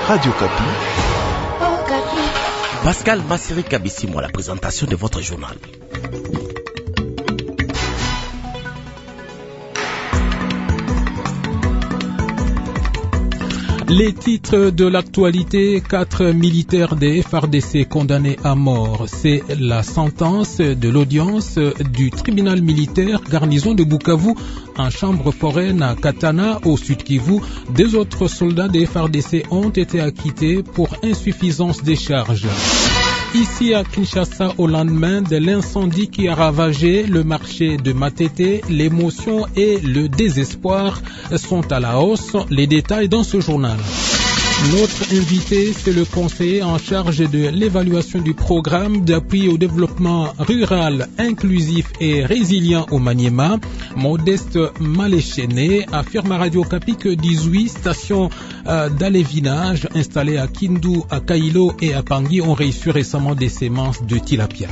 Radio Kapi. Pascal Massiri Kabissimo à la présentation de votre journal. Les titres de l'actualité, 4 militaires des FARDC condamnés à mort. C'est la sentence de l'audience du tribunal militaire garnison de Bukavu en chambre foraine à Katana au Sud Kivu. 2 autres soldats des FARDC ont été acquittés pour insuffisance des charges. Ici à Kinshasa, au lendemain de l'incendie qui a ravagé le marché de Matete, l'émotion et le désespoir sont à la hausse. Les détails dans ce journal. Notre invité, c'est le conseiller en charge de l'évaluation du programme d'appui au développement rural inclusif et résilient au Maniema. Modeste Maléchené affirme à Radio Kapi que 18 stations d'alévinage installées à Kindu, à Kailo et à Pangui ont reçu récemment des semences de tilapia.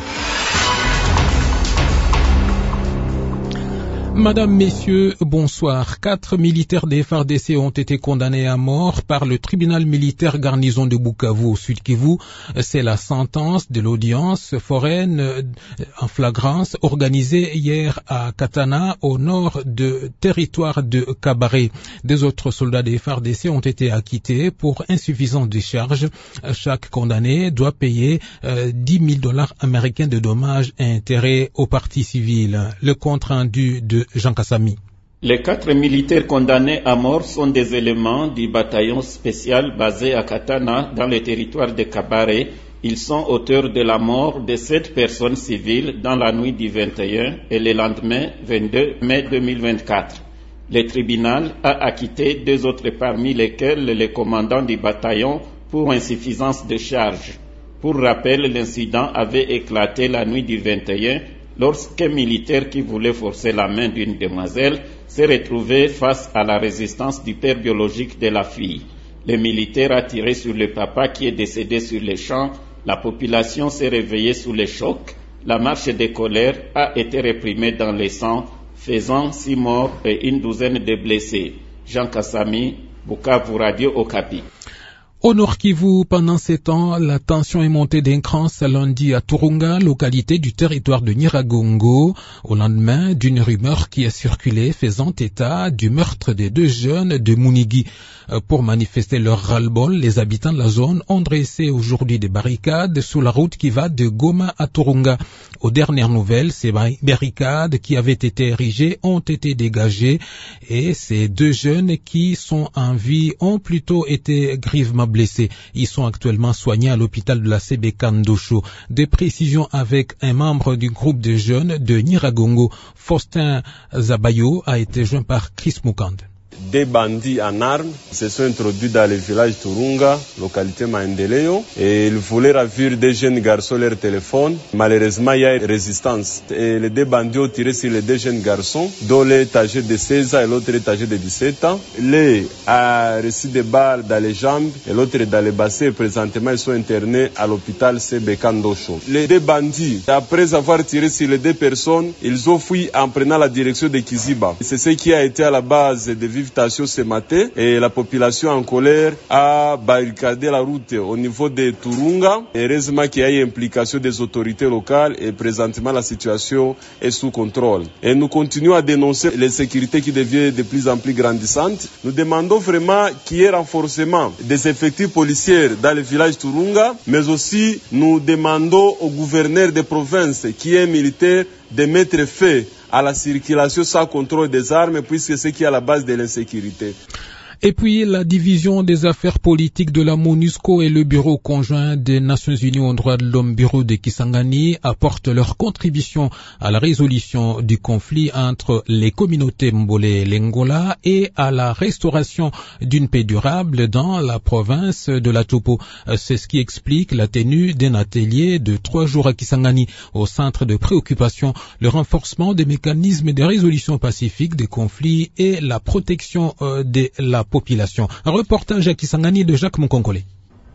Madame, Messieurs, bonsoir. 4 militaires des FARDC ont été condamnés à mort par le tribunal militaire garnison de Bukavu au Sud Kivu. C'est la sentence de l'audience foraine en flagrance organisée hier à Katana, au nord du territoire de Kabaré. 2 autres soldats des FARDC ont été acquittés pour insuffisance de charges. Chaque condamné doit payer $10,000 américains de dommages et intérêts aux parties civiles. Le compte rendu de Jean Kassami. Les 4 militaires condamnés à mort sont des éléments du bataillon spécial basé à Katana dans le territoire de Kabaré. Ils sont auteurs de la mort de 7 personnes civiles dans la nuit du 21 et le lendemain 22 mai 2024. Le tribunal a acquitté 2 autres parmi lesquels le commandant du bataillon pour insuffisance de charge. Pour rappel, l'incident avait éclaté la nuit du 21 lorsqu'un militaire qui voulait forcer la main d'une demoiselle s'est retrouvé face à la résistance du père biologique de la fille. Le militaire a tiré sur le papa qui est décédé sur les champs. La population s'est réveillée sous le choc. La marche de colère a été réprimée dans le sang, faisant 6 morts et une douzaine de blessés. Jean Kassami, Bukavu, Radio Okapi. Au Nord Kivu, pendant ces temps, la tension est montée d'un cran ce lundi à Turunga, localité du territoire de Nyiragongo, au lendemain d'une rumeur qui a circulé faisant état du meurtre des 2 jeunes de Munigi. Pour manifester leur ras-le-bol, les habitants de la zone ont dressé aujourd'hui des barricades sur la route qui va de Goma à Turunga. Aux dernières nouvelles, ces barricades qui avaient été érigées ont été dégagées et ces 2 jeunes qui sont en vie ont plutôt été grièvement blessés. Ils sont actuellement soignés à l'hôpital de la CBK Ndosho. Des précisions avec un membre du groupe de jeunes de Nyiragongo, Faustin Zabayo, a été joint par Chris Mukande. Des bandits en armes se sont introduits dans le village Turunga, localité Maendeleo, et ils voulaient ravir des jeunes garçons leur téléphone. Malheureusement, il y a une résistance. Et les 2 bandits ont tiré sur les 2 jeunes garçons, dont l'un est âgé de 16 ans et l'autre est âgé de 17 ans. L'un a reçu des balles dans les jambes et l'autre dans les bassins. Présentement, ils sont internés à l'hôpital CBK Ndosho. Les 2 bandits, après avoir tiré sur les 2 personnes, ils ont fui en prenant la direction de Kiziba. C'est ce qui a été à la base de vivre ce matin et la population en colère a barricadé la route au niveau de Turunga. Heureusement qu'il y a une implication des autorités locales et présentement la situation est sous contrôle. Et nous continuons à dénoncer l'insécurité qui devient de plus en plus grandissante. Nous demandons vraiment qu'il y ait renforcement des effectifs policiers dans le village Turunga, mais aussi nous demandons au gouverneur de province qui est militaire de mettre fin à la circulation sans contrôle des armes, puisque c'est ce qui est à la base de l'insécurité. Et puis, la division des affaires politiques de la MONUSCO et le Bureau conjoint des Nations Unies aux droits de l'homme, Bureau de Kisangani, apportent leur contribution à la résolution du conflit entre les communautés Mbole et Lengola et à la restauration d'une paix durable dans la province de la Topo. C'est ce qui explique la tenue d'un atelier de 3 jours à Kisangani. Au centre de préoccupation, le renforcement des mécanismes de résolution pacifique des conflits et la protection de la population. Un reportage à Kisangani de Jacques Moukonkole.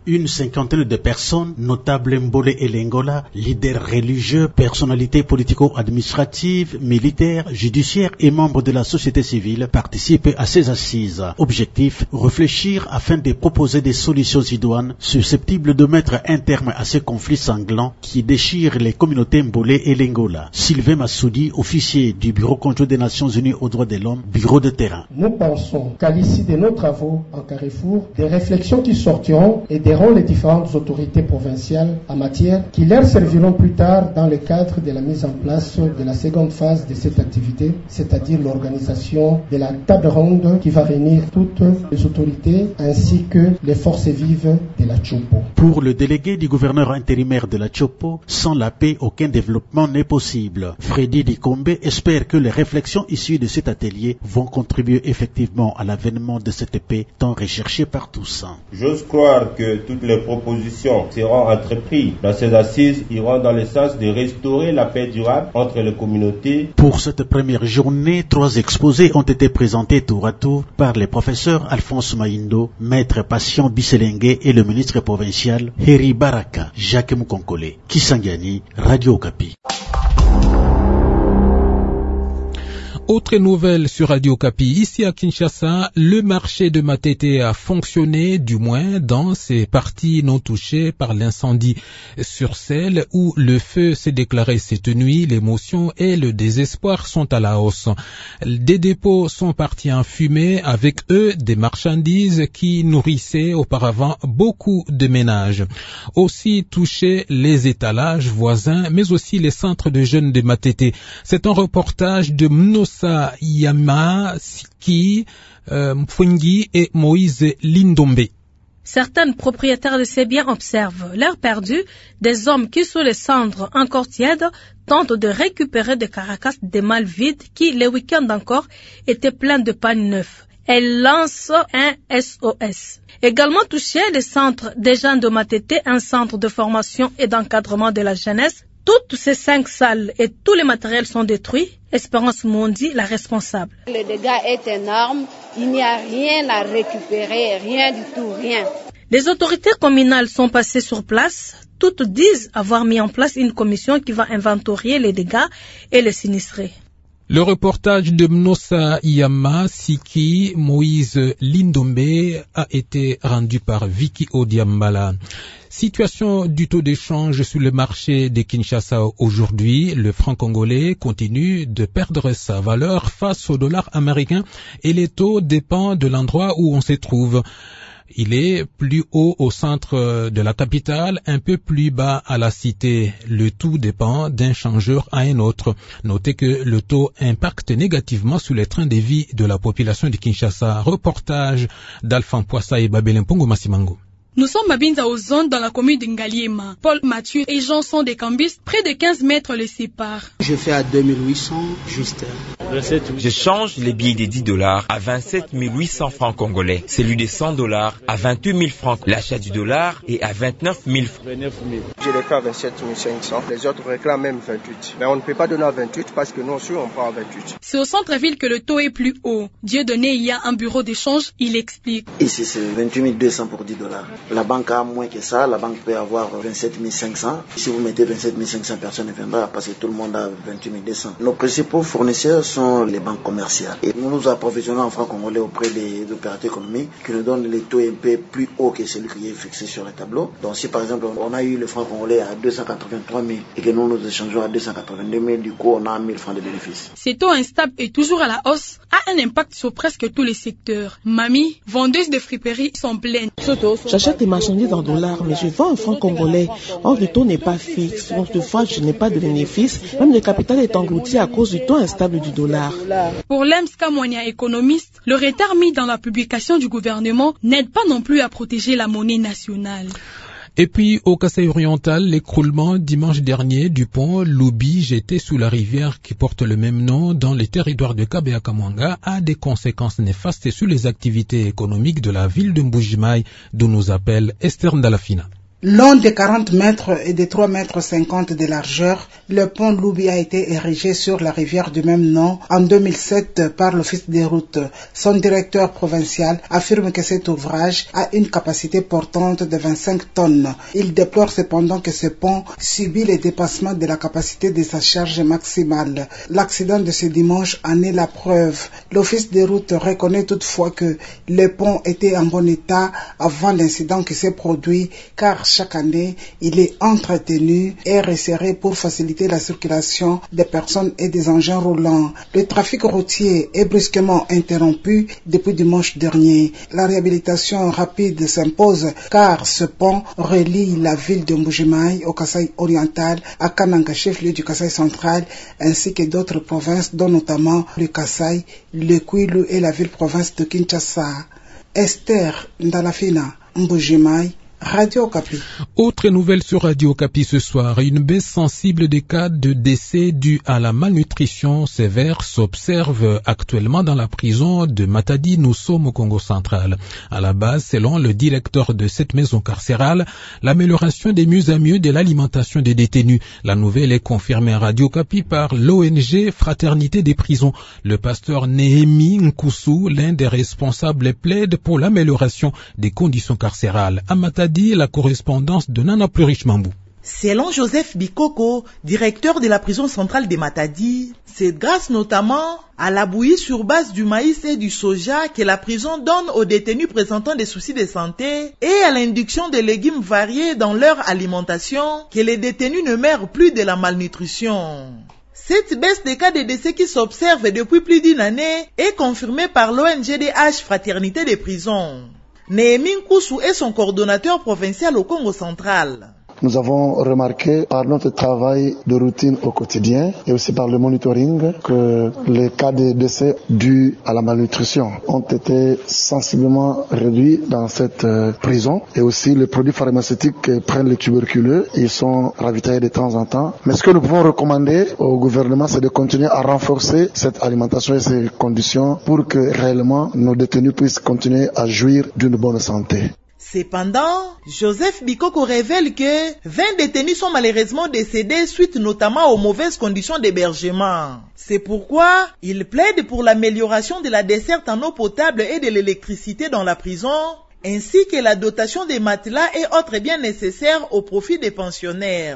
Une cinquantaine de personnes, notables Mbole et Lengola, leaders religieux, personnalités politico-administratives, militaires, judiciaires et membres de la société civile participent à ces assises. Objectif, réfléchir afin de proposer des solutions idoines susceptibles de mettre un terme à ces conflits sanglants qui déchirent les communautés Mbole et Lengola. Sylvain Massoudi, officier du Bureau conjoint des Nations Unies aux droits de l'homme, bureau de terrain. Nous pensons qu'à l'issue de nos travaux en Carrefour, des réflexions qui sortiront aideront les différentes autorités provinciales en matière qui leur serviront plus tard dans le cadre de la mise en place de la seconde phase de cette activité, c'est-à-dire l'organisation de la table ronde qui va réunir toutes les autorités ainsi que les forces vives de la Tchopo. Pour le délégué du gouverneur intérimaire de la Tchopo, sans la paix, aucun développement n'est possible. Freddy Dikombe espère que les réflexions issues de cet atelier vont contribuer effectivement à l'avènement de cette paix tant recherchée par tous. J'ose croire que toutes les propositions seront entreprises dans ces assises iront dans le sens de restaurer la paix durable entre les communautés. Pour cette première journée, 3 exposés ont été présentés tour à tour par les professeurs Alphonse Maindo, maître Patient Bisselengue et le ministre provincial Heri Baraka, Jacques Moukonkole. Kisangani, Radio Okapi. Autre nouvelle sur Radio Okapi, ici à Kinshasa, le marché de Matete a fonctionné, du moins dans ces parties non touchées par l'incendie. Sur celles où le feu s'est déclaré cette nuit, l'émotion et le désespoir sont à la hausse. Des dépôts sont partis en fumée, avec eux des marchandises qui nourrissaient auparavant beaucoup de ménages. Aussi touchés les étalages voisins, mais aussi les centres de jeunes de Matete. C'est un reportage de Mnosa Yama, Siki, Mfwengi et Moïse Lindombe. Certains propriétaires de ces biens observent l'air perdu des hommes qui, sous les cendres encore tièdes, tentent de récupérer des carcasses des malles vides qui, les week-ends encore, étaient pleins de pannes neuves. Elle lance un SOS. Également touché, les centres des jeunes de Matete, un centre de formation et d'encadrement de la jeunesse. Toutes ces 5 salles et tous les matériels sont détruits. Espérance Mondi, la responsable. Le dégât est énorme. Il n'y a rien à récupérer, rien du tout, rien. Les autorités communales sont passées sur place. Toutes disent avoir mis en place une commission qui va inventorier les dégâts et les sinistrés. Le reportage de Mnosa Yama, Siki, Moïse Lindombe a été rendu par Vicky Odiambala. Situation du taux d'échange sur le marché de Kinshasa aujourd'hui. Le franc congolais continue de perdre sa valeur face au dollar américain et les taux dépendent de l'endroit où on se trouve. Il est plus haut au centre de la capitale, un peu plus bas à la cité. Le tout dépend d'un changeur à un autre. Notez que le taux impacte négativement sur les trains de vie de la population de Kinshasa. Reportage d'Alphan Poissa et Babel Mpongo Massimango. Nous sommes à Binza aux zones dans la commune de Ngaliema. Paul, Mathieu et Jean sont des cambistes. Près de 15 mètres les séparent. Je fais à 2800 juste. Je change les billets de $10 à 27 800 francs congolais. Celui de $100 à 28 000 francs. L'achat du dollar est à 29 000 francs. Je les fais à 27 500. Les autres réclament même 28. Mais on ne peut pas donner à 28 parce que nous aussi on prend à 28. C'est au centre-ville que le taux est plus haut. Dieudonné, il y a un bureau d'échange. Il explique. Ici c'est 28 200 pour $10. La banque a moins que ça, la banque peut avoir 27 500. Si vous mettez 27 500, personne ne viendra parce que tout le monde a 28 200. Nos principaux fournisseurs sont les banques commerciales. Et nous nous approvisionnons en francs congolais auprès des opérateurs économiques qui nous donnent les taux un peu plus hauts que celui qui est fixé sur le tableau. Donc si par exemple on a eu le franc congolais à 283 000 et que nous nous échangeons à 282 000, du coup on a 1000 francs de bénéfices. Ces taux instables et toujours à la hausse a un impact sur presque tous les secteurs. Mamie, vendeuse de friperies, sont pleines. J'achète des marchandises en dollars, mais je vends en francs congolais. Or, le taux n'est pas fixe. Donc, de fois, je n'ai pas de bénéfice. Même le capital est englouti à cause du taux instable du dollar. Pour Lemska Monia, économiste, le retard mis dans la publication du gouvernement n'aide pas non plus à protéger la monnaie nationale. Et puis, au Kasaï oriental, l'écroulement dimanche dernier du pont Loubi jeté sous la rivière qui porte le même nom dans les territoires de Kabeya-Kamwanga a des conséquences néfastes sur les activités économiques de la ville de Mbujimaï, d'où nous appelle Esther Ndalafina. Long de 40 mètres et de 3,50 mètres de largeur, le pont Loubi a été érigé sur la rivière du même nom en 2007 par l'Office des routes. Son directeur provincial affirme que cet ouvrage a une capacité portante de 25 tonnes. Il déplore cependant que ce pont subit les dépassements de la capacité de sa charge maximale. L'accident de ce dimanche en est la preuve. L'Office des routes reconnaît toutefois que le pont était en bon état avant l'incident qui s'est produit, car chaque année, il est entretenu et resserré pour faciliter la circulation des personnes et des engins roulants. Le trafic routier est brusquement interrompu depuis dimanche dernier. La réhabilitation rapide s'impose car ce pont relie la ville de Mbujimayi au Kasaï oriental à Kananga, chef-lieu du Kasaï central, ainsi que d'autres provinces, dont notamment le Kasaï, le Kwilu et la ville-province de Kinshasa. Esther Ndalafina, Mbujimayi, Radio Okapi. Autre nouvelle sur Radio Okapi ce soir, une baisse sensible des cas de décès dus à la malnutrition sévère s'observe actuellement dans la prison de Matadi. Nous sommes au Congo central. À la base, selon le directeur de cette maison carcérale, l'amélioration des mieux à mieux de l'alimentation des détenus. La nouvelle est confirmée à Radio Okapi par l'ONG Fraternité des prisons. Le pasteur Néhémie Nkoussou, l'un des responsables, plaide pour l'amélioration des conditions carcérales. À Matadi, la correspondance de Nana Plurichmambou. Selon Joseph Bikoko, directeur de la prison centrale de Matadi, c'est grâce notamment à la bouillie sur base du maïs et du soja que la prison donne aux détenus présentant des soucis de santé et à l'induction de légumes variés dans leur alimentation que les détenus ne meurent plus de la malnutrition. Cette baisse des cas de décès qui s'observe depuis plus d'une année est confirmée par l'ONGDH Fraternité des prisons. Néhémie Nkoussou est son coordonnateur provincial au Congo central. Nous avons remarqué par notre travail de routine au quotidien et aussi par le monitoring que les cas de décès dus à la malnutrition ont été sensiblement réduits dans cette prison et aussi les produits pharmaceutiques prennent les tuberculeux, ils sont ravitaillés de temps en temps. Mais ce que nous pouvons recommander au gouvernement, c'est de continuer à renforcer cette alimentation et ces conditions pour que réellement nos détenus puissent continuer à jouir d'une bonne santé. Cependant, Joseph Bikoko révèle que 20 détenus sont malheureusement décédés suite notamment aux mauvaises conditions d'hébergement. C'est pourquoi il plaide pour l'amélioration de la desserte en eau potable et de l'électricité dans la prison, ainsi que la dotation des matelas et autres biens nécessaires au profit des pensionnaires.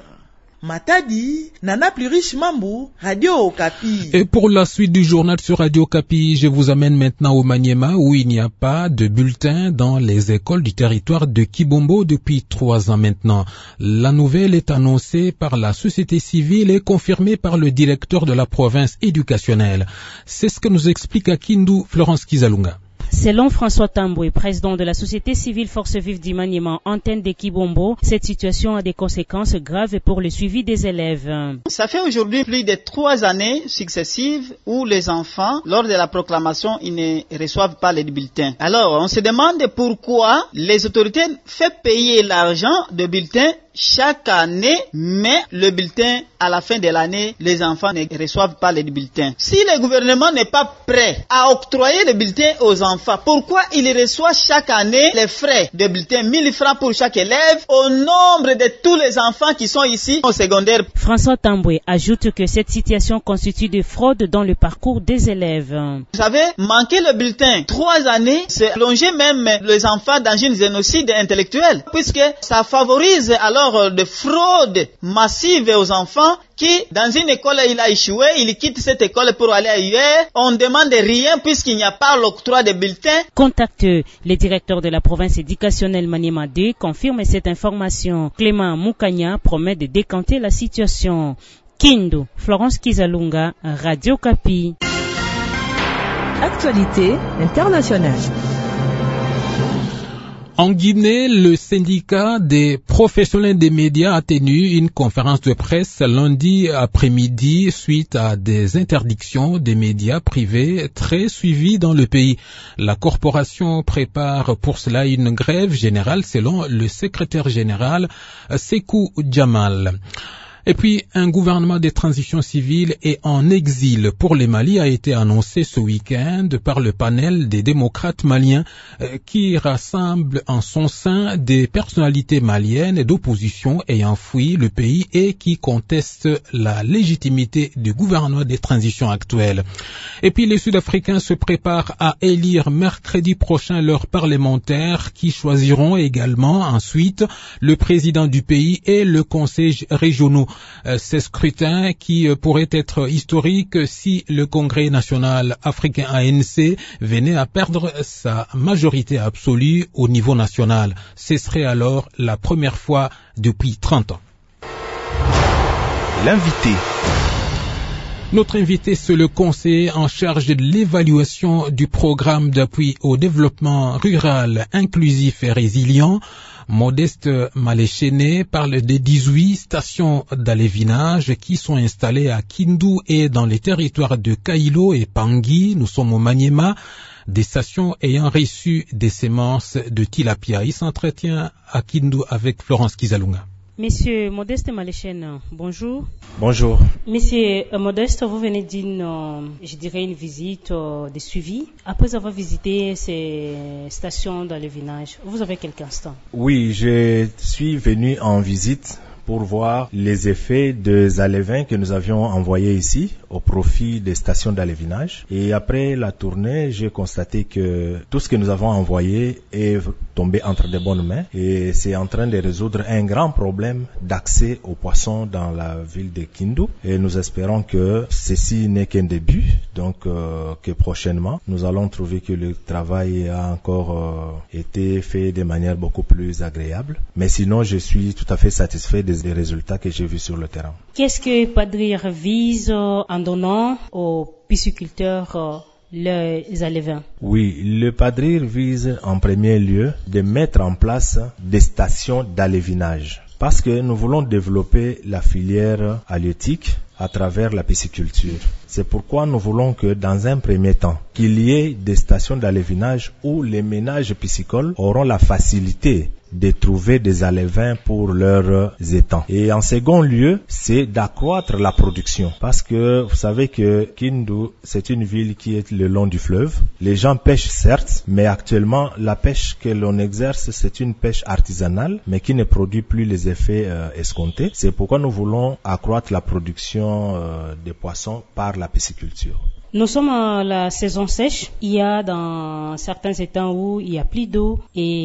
Matadi, Nana Plurichmambou, Radio Okapi. Et pour la suite du journal sur Radio Okapi, je vous amène maintenant au Maniema où il n'y a pas de bulletin dans les écoles du territoire de Kibombo depuis 3 ans maintenant. La nouvelle est annoncée par la société civile et confirmée par le directeur de la province éducationnelle. C'est ce que nous explique à Kindu Florence Kizalunga. Selon François Tamboué, président de la société civile Force Vive du Maniema, antenne de Kibombo, cette situation a des conséquences graves pour le suivi des élèves. Ça fait aujourd'hui plus de 3 années successives où les enfants, lors de la proclamation, ils ne reçoivent pas les bulletins. Alors, on se demande pourquoi les autorités font payer l'argent de bulletins chaque année, mais le bulletin, à la fin de l'année, les enfants ne reçoivent pas les bulletins. Si le gouvernement n'est pas prêt à octroyer les bulletins aux enfants, pourquoi il reçoit chaque année les frais de bulletins, 1000 francs pour chaque élève, au nombre de tous les enfants qui sont ici au secondaire? François Tamboué ajoute que cette situation constitue des fraudes dans le parcours des élèves. Vous savez, manquer le bulletin 3 années, c'est plonger même les enfants dans un génocide intellectuel, puisque ça favorise alors de fraude massive aux enfants qui, dans une école, il a échoué, il quitte cette école pour aller ailleurs. On ne demande rien puisqu'il n'y a pas l'octroi de bulletins. Contacteux, le directeur de la province éducationnelle Maniema 2 confirme cette information. Clément Moukania promet de décanter la situation. Kindu, Florence Kizalunga, Radio Okapi. Actualité internationale. En Guinée, le syndicat des professionnels des médias a tenu une conférence de presse lundi après-midi suite à des interdictions des médias privés très suivies dans le pays. La corporation prépare pour cela une grève générale selon le secrétaire général Sekou Djamal. Et puis, un gouvernement de transition civile et en exil pour les Mali a été annoncé ce week-end par le panel des démocrates maliens qui rassemble en son sein des personnalités maliennes d'opposition ayant fui le pays et qui contestent la légitimité du gouvernement de transition actuel. Et puis, les Sud-Africains se préparent à élire mercredi prochain leurs parlementaires qui choisiront également ensuite le président du pays et le conseil régional. Ces scrutins qui pourraient être historiques si le Congrès national africain ANC venait à perdre sa majorité absolue au niveau national. Ce serait alors la première fois depuis 30 ans. L'invité. Notre invité, c'est le conseiller en charge de l'évaluation du programme d'appui au développement rural inclusif et résilient. Modeste Maléchené parle des 18 stations d'alévinage qui sont installées à Kindu et dans les territoires de Kailo et Pangui. Nous sommes au Maniema, des stations ayant reçu des semences de tilapia. Il s'entretient à Kindu avec Florence Kizalunga. Monsieur Modeste Maléchène, bonjour. Bonjour. Monsieur Modeste, vous venez d'une, une visite de suivi. Après avoir visité ces stations d'alévinage, vous avez quelques instants? Oui, je suis venu en visite pour voir les effets des alévins que nous avions envoyés ici au profit des stations d'alévinage. Et après la tournée, j'ai constaté que tout ce que nous avons envoyé est tombé entre de bonnes mains et c'est en train de résoudre un grand problème d'accès aux poissons dans la ville de Kindu. Et nous espérons que ceci n'est qu'un début, donc que prochainement, nous allons trouver que le travail a encore été fait de manière beaucoup plus agréable. Mais sinon, je suis tout à fait satisfait des résultats que j'ai vus sur le terrain. Qu'est-ce que Padrir vise en donnant aux pisciculteurs les alévins? Oui, le Padrir vise en premier lieu de mettre en place des stations d'alévinage parce que nous voulons développer la filière halieutique à travers la pisciculture. C'est pourquoi nous voulons que dans un premier temps, qu'il y ait des stations d'alévinage où les ménages piscicoles auront la facilité de trouver des alévins pour leurs étangs. Et en second lieu, c'est d'accroître la production. Parce que vous savez que Kindu, c'est une ville qui est le long du fleuve. Les gens pêchent certes, mais actuellement, la pêche que l'on exerce, c'est une pêche artisanale, mais qui ne produit plus les effets escomptés. C'est pourquoi nous voulons accroître la production des poissons par la pisciculture. Nous sommes à la saison sèche. Il y a dans certains étangs où il n'y a plus d'eau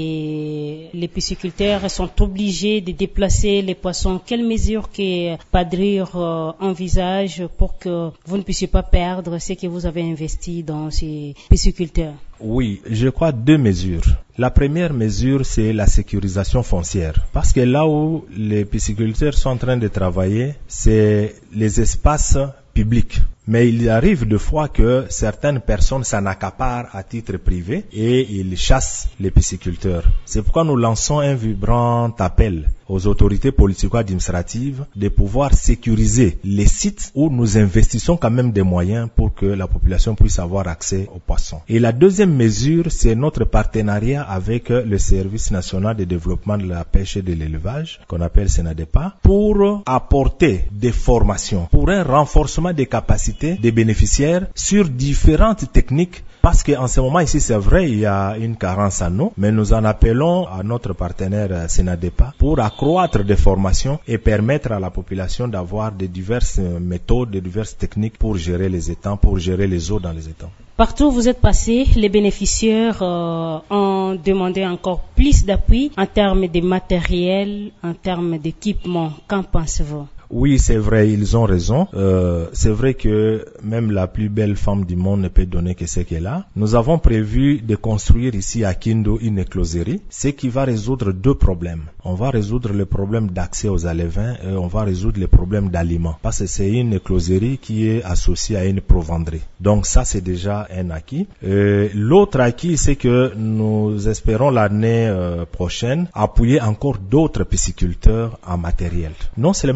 et les pisciculteurs sont obligés de déplacer les poissons. Quelles mesures que Padrir envisage pour que vous ne puissiez pas perdre ce que vous avez investi dans ces pisciculteurs? Oui, je crois 2 mesures. La première mesure, c'est la sécurisation foncière. Parce que là où les pisciculteurs sont en train de travailler, c'est les espaces publics. Mais il arrive de fois que certaines personnes s'en accaparent à titre privé et ils chassent les pisciculteurs. C'est pourquoi nous lançons un vibrant appel aux autorités politico-administratives de pouvoir sécuriser les sites où nous investissons quand même des moyens pour que la population puisse avoir accès aux poissons. Et la deuxième mesure, c'est notre partenariat avec le Service national de développement de la pêche et de l'élevage, qu'on appelle SENADEPA, pour apporter des formations, pour un renforcement des capacités des bénéficiaires sur différentes techniques. Parce qu'en ce moment ici, c'est vrai, il y a une carence en eau, mais nous en appelons à notre partenaire SENADEPA pour accroître des formations et permettre à la population d'avoir de diverses méthodes, de diverses techniques pour gérer les étangs, pour gérer les eaux dans les étangs. Partout où vous êtes passé, les bénéficiaires ont demandé encore plus d'appui en termes de matériel, en termes d'équipement. Qu'en pensez-vous? Oui, c'est vrai, ils ont raison. C'est vrai que même la plus belle femme du monde ne peut donner que ce qu'elle a. Nous avons prévu de construire ici à Kindu une écloserie, ce qui va résoudre 2 problèmes. On va résoudre le problème d'accès aux alévins et on va résoudre le problème d'aliments. Parce que c'est une écloserie qui est associée à une provenderie. Donc ça, c'est déjà un acquis. L'autre acquis, c'est que nous espérons l'année prochaine appuyer encore d'autres pisciculteurs en matériel. Non seulement en matériel,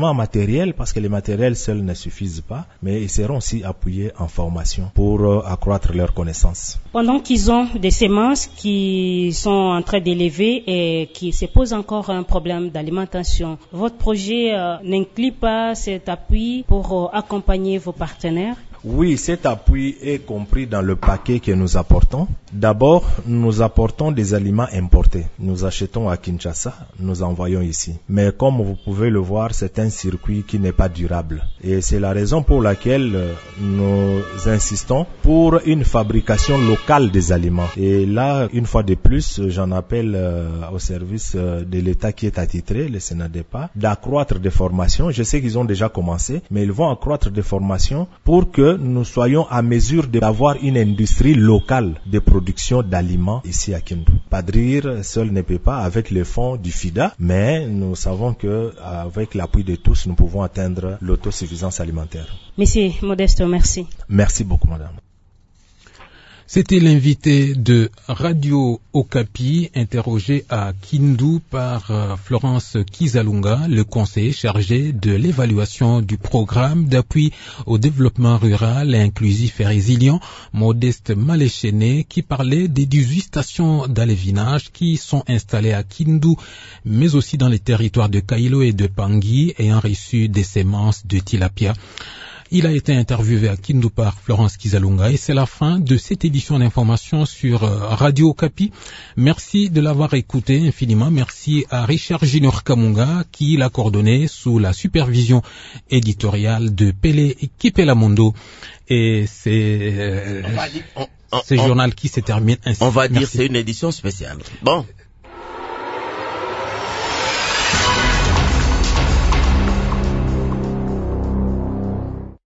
matériel, parce que les matériels seuls ne suffisent pas, mais ils seront aussi appuyés en formation pour accroître leurs connaissances. Pendant qu'ils ont des semences qui sont en train d'élever et qui se posent encore un problème d'alimentation, votre projet n'inclut pas cet appui pour accompagner vos partenaires? Oui, cet appui est compris dans le paquet que nous apportons. D'abord, nous apportons des aliments importés. Nous achetons à Kinshasa, nous envoyons ici. Mais comme vous pouvez le voir, c'est un circuit qui n'est pas durable. Et c'est la raison pour laquelle nous insistons pour une fabrication locale des aliments. Et là, une fois de plus, j'en appelle au service de l'État qui est attitré, le SENADEPA, d'accroître des formations. Je sais qu'ils ont déjà commencé, mais ils vont accroître des formations pour que nous soyons à mesure d'avoir une industrie locale de production d'aliments ici à Kindu. Padrir seul ne peut pas avec les fonds du FIDA, mais nous savons que avec l'appui de tous, nous pouvons atteindre l'autosuffisance alimentaire. Monsieur Modeste, merci. Merci beaucoup, madame. C'était l'invité de Radio Okapi, interrogé à Kindu par Florence Kizalunga, le conseiller chargé de l'évaluation du programme d'appui au développement rural, inclusif et résilient, Modeste Maléchené, qui parlait des 18 stations d'alevinage qui sont installées à Kindu, mais aussi dans les territoires de Kailo et de Pangui, ayant reçu des semences de tilapia. Il a été interviewé à Kindu par Florence Kizalunga et c'est la fin de cette édition d'information sur Radio Okapi. Merci de l'avoir écouté infiniment. Merci à Richard Junior Kamunga qui l'a coordonné sous la supervision éditoriale de Pelé Kipelamondo. Et c'est ce journal qui se termine ainsi. On va dire c'est une édition spéciale. Bon.